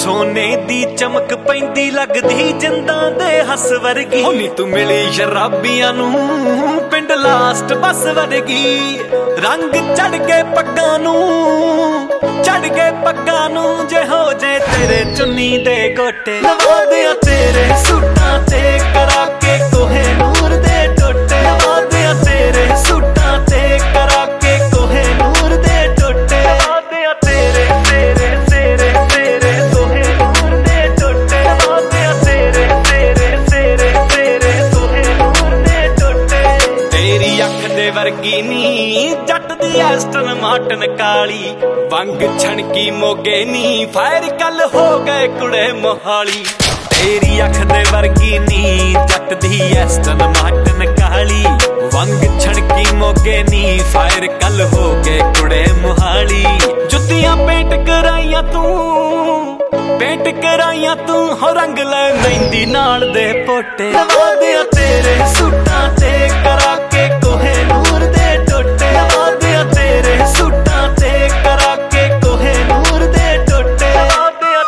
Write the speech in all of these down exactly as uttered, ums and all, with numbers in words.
सोने दी चमक पैंदी लगदी जिंदां दे हस वर्गी। नी तू मिली शराबियां नू पिंड लास्ट बस वर्गी। रंग चढ़ गए पग्गां नू चढ़ गए पग्गां नू जे हो जे तेरे चुन्नी दे गोटे। लवा दियां तेरे सूटां ते करा के कोहे नूर दे टोटे। लवा दियां तेरे सूटां ते करा के कोहे नूर दे टोटे। लवा दियां तेरे तेरे तेरे तेरे कोहे नूर दे टोटे। लवा दियां तेरे तेरे तेरे तेरे कोहे नूर दे टोटे। तेरी अख दे वर्गी नी जट दी एस्टन मार्टिन काली। वंग छणकी मोगे नी फायर कल हो गए कुड़े मोहाली। तेरी अख दे वर्गी नी जट दी एस्टन मार्टिन काली। वंग छणकी मोगे नी फायर कल हो गए कुड़े मोहाली। जुत्तियां पेंट कराइयां तू पेंट कराइयां तू हो रंग लै मेहंदी नाल दे पोटे। लवा दियां तेरे सूटां ते करा के कोहे नूर दे टोटे। लवा दियां तेरे सूटां ते करा के कोहे नूर दे टोटे। लवा दियां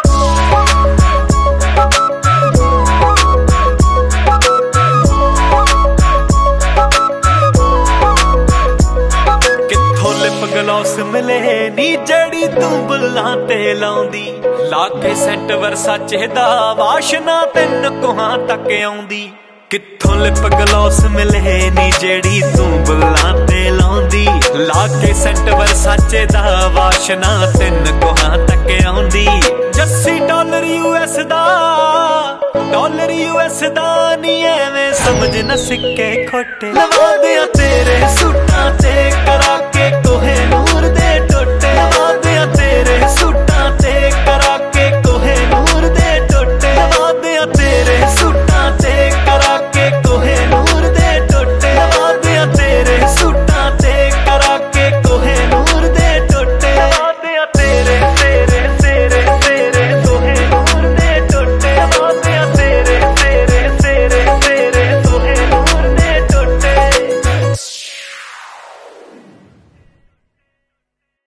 कित्थों लिप गलौस मिले नी जड़ी तू बुल्लां ते लाउंदी। ला के सेंट वर्साचे दा वाशना तिन कोहां तक आउंदी। कित्थों लिप गलौस मिले नी जेड़ी तू बुल्लां ते लाउंदी। ला के सेंट वर्साचे दा वाशना तिन कोहां तक आउंदी। जस्सी डॉलर यूएस दा डॉलर यूएस दा नी एवें समझ न सिक्के खोटे। लवा दियां तेरे सूटां ते करा के